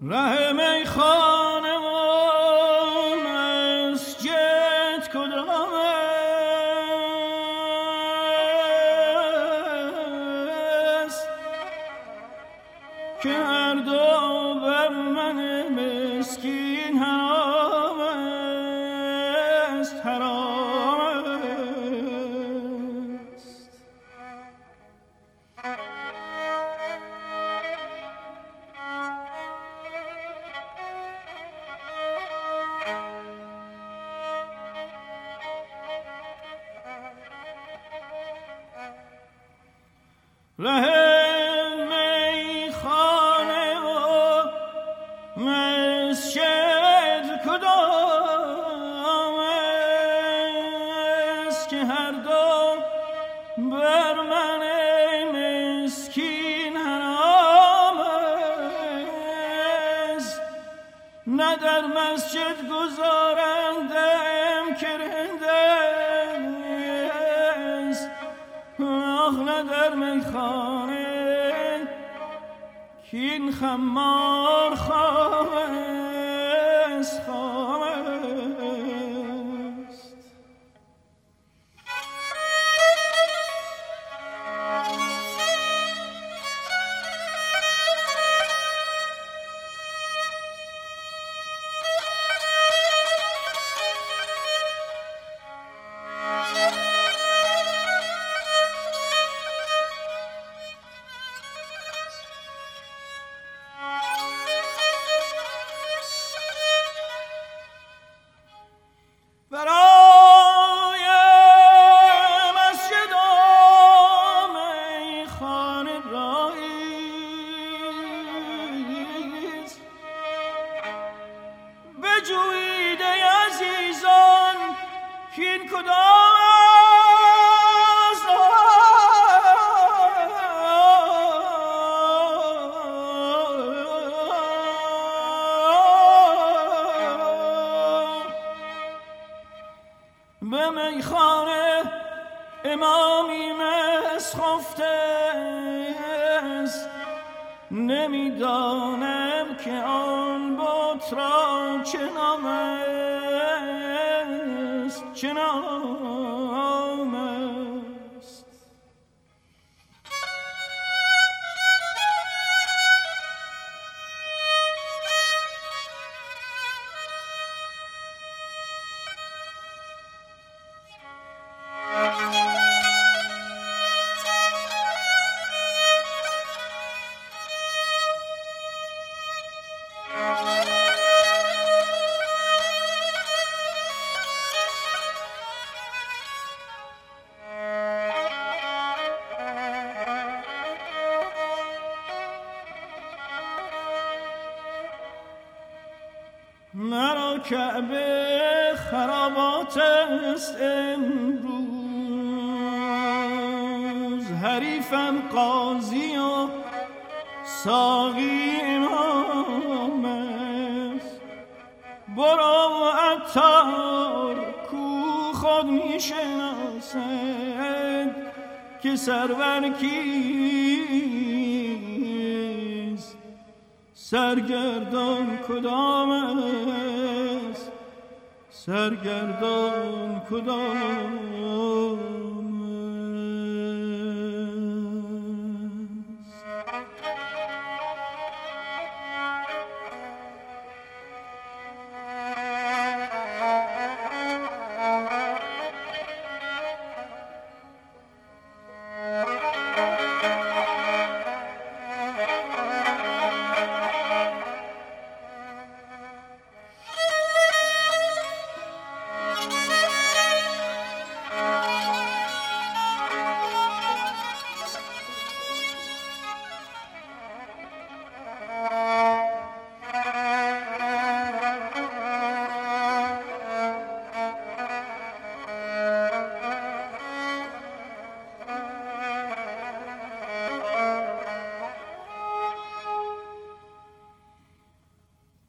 ره میخانه و مسجد کدام است که هر دو بر من مسکین حرام است، حرام است. ره میخانه و مسجد کدام است که هر دو بر من مسکین حرام است. نه در مسجد گذارندم که رنده است، آخ نه در میخانه که این خمار خام است، خام است. برای مسجد و میخانه راییست، بجویید ای عزیزان که این کدام است. به میخانه امامی مست خفته است، نمیدانم که آن بت را چه نام است، چه نام است. مرا کعبه خرابات است امروز، حریفم قاضی و ساقی امام است. برو عطار کو خود میشناسد که سرور کیست، سرگردان کدام است، سرگردان کدام